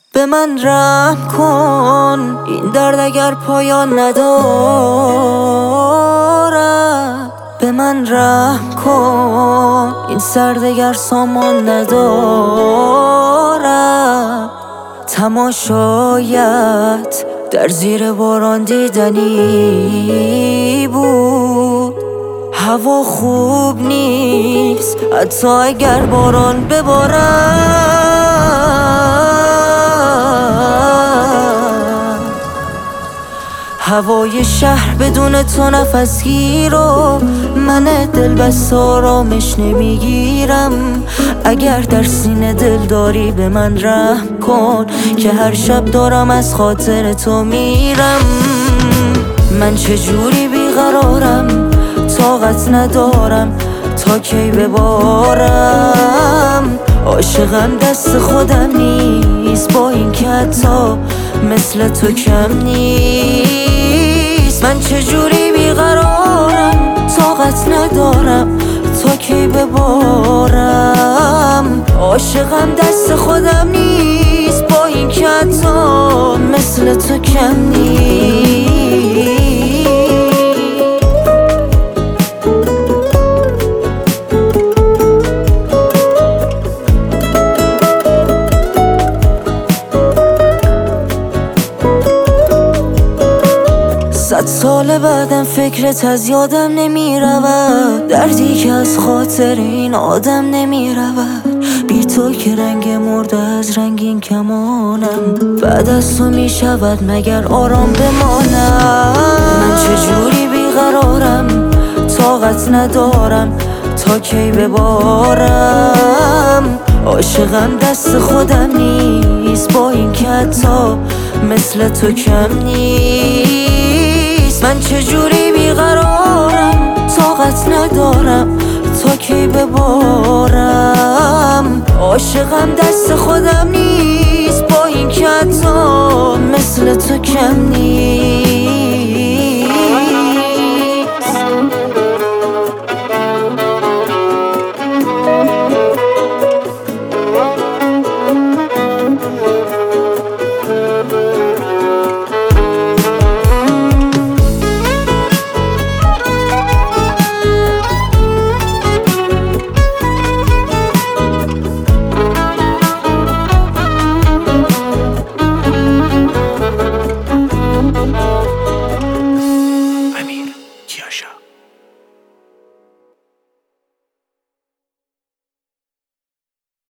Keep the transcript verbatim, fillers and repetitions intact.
به من رحم کن، این درد اگر پایان ندارد. به من رحم کن، این سرد اگر سامان ندارد. تماشایت در زیر باران دیدنی بود. هوا خوب نیست حتی اگر باران ببارد. هوای شهر بدون تو نفسگیر و من دل بس آرامش نمیگیرم. اگر در سینه دل داری به من رحم کن که هر شب دارم از خاطر تو میرم. من چجوری بیقرارم، طاقت ندارم تا کی ببارم. عاشقم دست خودم نیست با این که حتی مثل تو کم نیست. من چجوری بیقرارم، طاقت ندارم تا کی ببارم. عاشقم دست خودم نیست با این که حتی مثل تو کم نیست. صد سال بعدم فکرت از یادم نمی رود. دردی که از خاطر این آدم نمی رود. بی تو که رنگ مرده از رنگین کمانم. بعد از تو می شود مگر آرام بمانم. من چجوری بیقرارم، طاقت ندارم تا کی ببارم. عاشقم دست خودم نیست با این که حتی مثل تو کم نیست. من چجوری بیقرارم، طاقت ندارم تا کی ببارم. عاشقم دست خودم نیست